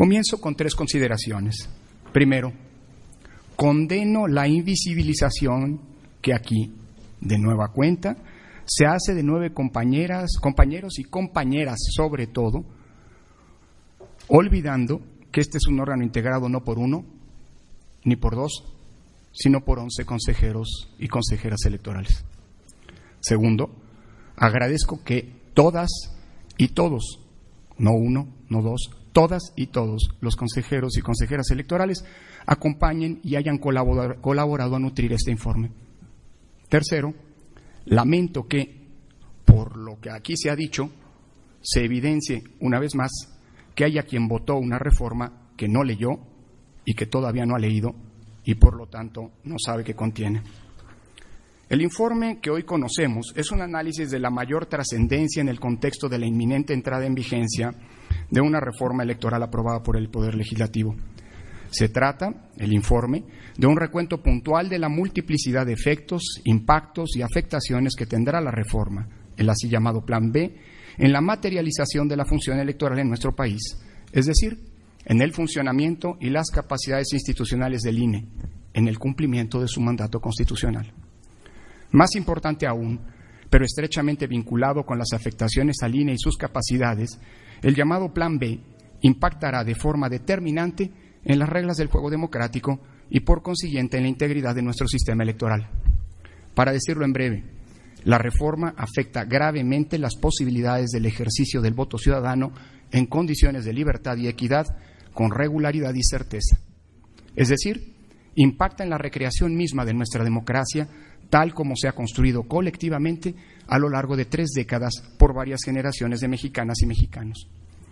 Comienzo con 3 consideraciones. Primero, condeno la invisibilización que aquí, de nueva cuenta, se hace de 9 compañeros y compañeras sobre todo, olvidando que este es un órgano integrado no por 1 ni por 2, sino por 11 consejeros y consejeras electorales. Segundo, agradezco que todas y todos, no 1, no 2, todas y todos los consejeros y consejeras electorales acompañen y hayan colaborado a nutrir este informe. Tercero, lamento que, por lo que aquí se ha dicho, se evidencie una vez más que haya quien votó una reforma que no leyó y que todavía no ha leído y por lo tanto no sabe qué contiene. El informe que hoy conocemos es un análisis de la mayor trascendencia en el contexto de la inminente entrada en vigencia de una reforma electoral aprobada por el Poder Legislativo. Se trata, el informe, de un recuento puntual de la multiplicidad de efectos, impactos y afectaciones que tendrá la reforma, el así llamado Plan B, en la materialización de la función electoral en nuestro país, es decir, en el funcionamiento y las capacidades institucionales del INE, en el cumplimiento de su mandato constitucional. Más importante aún, pero estrechamente vinculado con las afectaciones al INE y sus capacidades, el llamado Plan B impactará de forma determinante en las reglas del juego democrático y, por consiguiente, en la integridad de nuestro sistema electoral. Para decirlo en breve, la reforma afecta gravemente las posibilidades del ejercicio del voto ciudadano en condiciones de libertad y equidad, con regularidad y certeza. Es decir, impacta en la recreación misma de nuestra democracia, tal como se ha construido colectivamente a lo largo de 3 décadas por varias generaciones de mexicanas y mexicanos.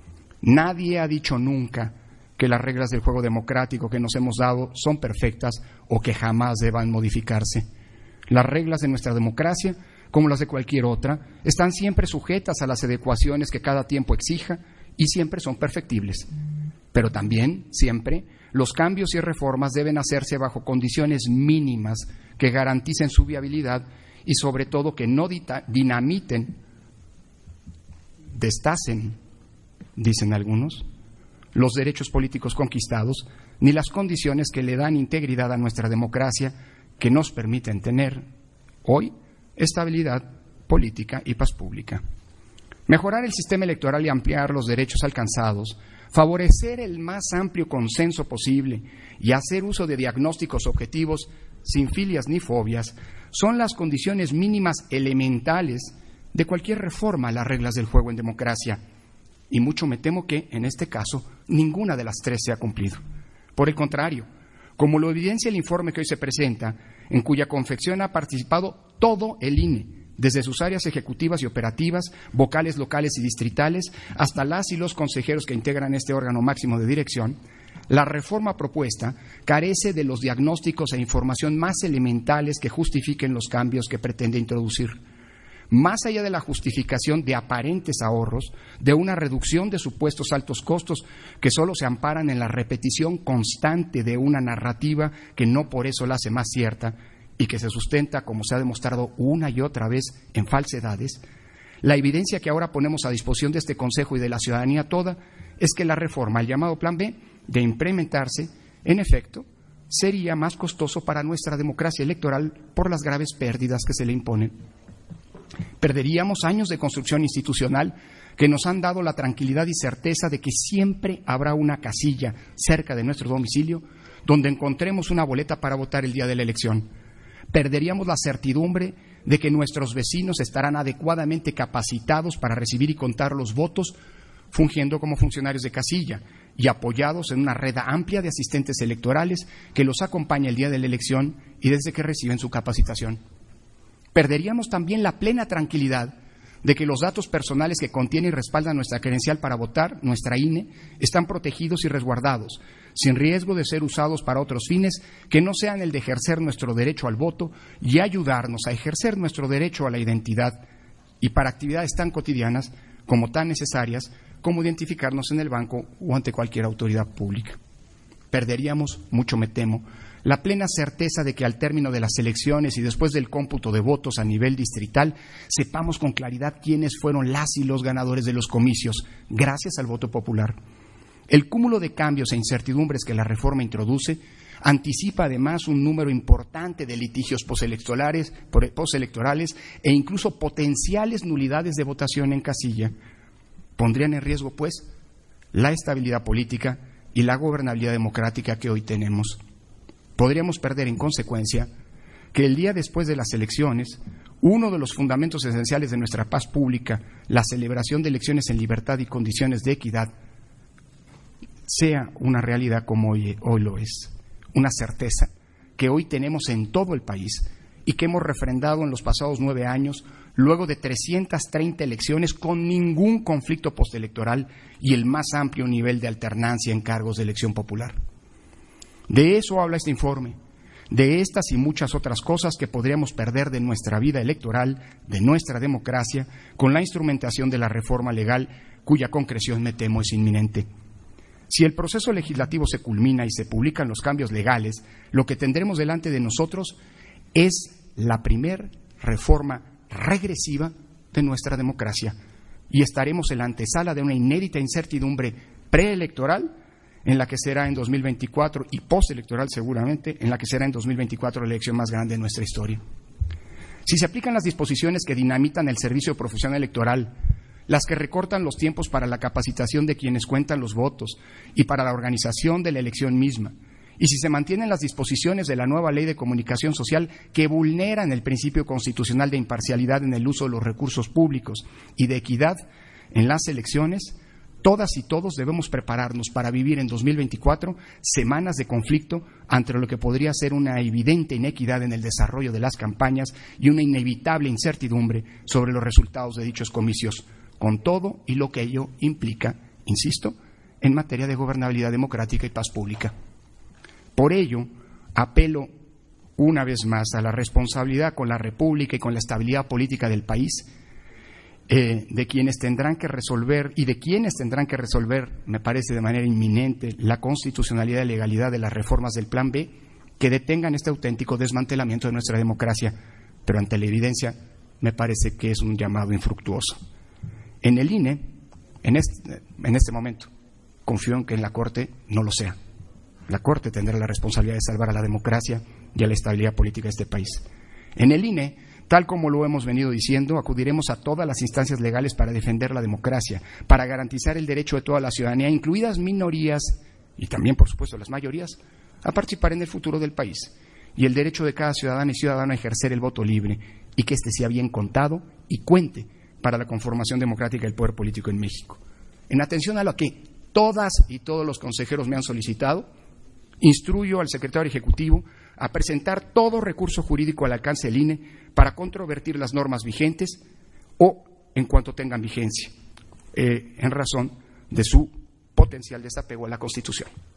Nadie ha dicho nunca que las reglas del juego democrático que nos hemos dado son perfectas o que jamás deban modificarse. Las reglas de nuestra democracia, como las de cualquier otra, están siempre sujetas a las adecuaciones que cada tiempo exija y siempre son perfectibles. Pero también, siempre, los cambios y reformas deben hacerse bajo condiciones mínimas que garanticen su viabilidad y, sobre todo, que no dinamiten, destacen, dicen algunos, los derechos políticos conquistados, ni las condiciones que le dan integridad a nuestra democracia, que nos permiten tener, hoy, estabilidad política y paz pública. Mejorar el sistema electoral y ampliar los derechos alcanzados, favorecer el más amplio consenso posible y hacer uso de diagnósticos objetivos sin filias ni fobias son las condiciones mínimas elementales de cualquier reforma a las reglas del juego en democracia. Y mucho me temo que, en este caso, ninguna de las 3 se ha cumplido. Por el contrario, como lo evidencia el informe que hoy se presenta, en cuya confección ha participado todo el INE, desde sus áreas ejecutivas y operativas, vocales locales y distritales, hasta las y los consejeros que integran este órgano máximo de dirección, la reforma propuesta carece de los diagnósticos e información más elementales que justifiquen los cambios que pretende introducir. Más allá de la justificación de aparentes ahorros, de una reducción de supuestos altos costos que solo se amparan en la repetición constante de una narrativa que no por eso la hace más cierta y que se sustenta, como se ha demostrado una y otra vez, en falsedades, la evidencia que ahora ponemos a disposición de este Consejo y de la ciudadanía toda es que la reforma, el llamado Plan B, de implementarse, en efecto, sería más costoso para nuestra democracia electoral por las graves pérdidas que se le imponen. Perderíamos años de construcción institucional que nos han dado la tranquilidad y certeza de que siempre habrá una casilla cerca de nuestro domicilio donde encontremos una boleta para votar el día de la elección. Perderíamos la certidumbre de que nuestros vecinos estarán adecuadamente capacitados para recibir y contar los votos, fungiendo como funcionarios de casilla y apoyados en una red amplia de asistentes electorales que los acompaña el día de la elección y desde que reciben su capacitación. Perderíamos también la plena tranquilidad de que los datos personales que contiene y respaldan nuestra credencial para votar, nuestra INE, están protegidos y resguardados, sin riesgo de ser usados para otros fines que no sean el de ejercer nuestro derecho al voto y ayudarnos a ejercer nuestro derecho a la identidad y para actividades tan cotidianas como tan necesarias como identificarnos en el banco o ante cualquier autoridad pública. Perderíamos, mucho me temo, la plena certeza de que al término de las elecciones y después del cómputo de votos a nivel distrital, sepamos con claridad quiénes fueron las y los ganadores de los comicios, gracias al voto popular. El cúmulo de cambios e incertidumbres que la reforma introduce anticipa además un número importante de litigios postelectorales e incluso potenciales nulidades de votación en casilla. Pondrían en riesgo, pues, la estabilidad política y la gobernabilidad democrática que hoy tenemos. Podríamos perder, en consecuencia, que el día después de las elecciones, uno de los fundamentos esenciales de nuestra paz pública, la celebración de elecciones en libertad y condiciones de equidad, sea una realidad como hoy lo es, una certeza que hoy tenemos en todo el país y que hemos refrendado en los pasados 9 años, luego de 330 elecciones con ningún conflicto postelectoral y el más amplio nivel de alternancia en cargos de elección popular. De eso habla este informe, de estas y muchas otras cosas que podríamos perder de nuestra vida electoral, de nuestra democracia, con la instrumentación de la reforma legal, cuya concreción, me temo, es inminente. Si el proceso legislativo se culmina y se publican los cambios legales, lo que tendremos delante de nosotros es la primer reforma regresiva de nuestra democracia y estaremos en la antesala de una inédita incertidumbre preelectoral en la que será en 2024 y postelectoral seguramente, en la que será en 2024 la elección más grande de nuestra historia. Si se aplican las disposiciones que dinamitan el servicio profesional electoral, las que recortan los tiempos para la capacitación de quienes cuentan los votos y para la organización de la elección misma, y si se mantienen las disposiciones de la nueva Ley de Comunicación Social que vulneran el principio constitucional de imparcialidad en el uso de los recursos públicos y de equidad en las elecciones, todas y todos debemos prepararnos para vivir en 2024 semanas de conflicto ante lo que podría ser una evidente inequidad en el desarrollo de las campañas y una inevitable incertidumbre sobre los resultados de dichos comicios, con todo y lo que ello implica, insisto, en materia de gobernabilidad democrática y paz pública. Por ello, apelo una vez más a la responsabilidad con la República y con la estabilidad política del país, de quienes tendrán que resolver, me parece de manera inminente, la constitucionalidad y legalidad de las reformas del Plan B, que detengan este auténtico desmantelamiento de nuestra democracia, pero ante la evidencia me parece que es un llamado infructuoso. En el INE, en este momento, confío en que en la Corte no lo sea. La Corte tendrá la responsabilidad de salvar a la democracia y a la estabilidad política de este país. En el INE, tal como lo hemos venido diciendo, acudiremos a todas las instancias legales para defender la democracia, para garantizar el derecho de toda la ciudadanía, incluidas minorías y también, por supuesto, las mayorías, a participar en el futuro del país y el derecho de cada ciudadana y ciudadano a ejercer el voto libre y que éste sea bien contado y cuente para la conformación democrática del poder político en México. En atención a lo que todas y todos los consejeros me han solicitado, instruyo al secretario ejecutivo a presentar todo recurso jurídico al alcance del INE para controvertir las normas vigentes o en cuanto tengan vigencia, en razón de su potencial desapego a la Constitución.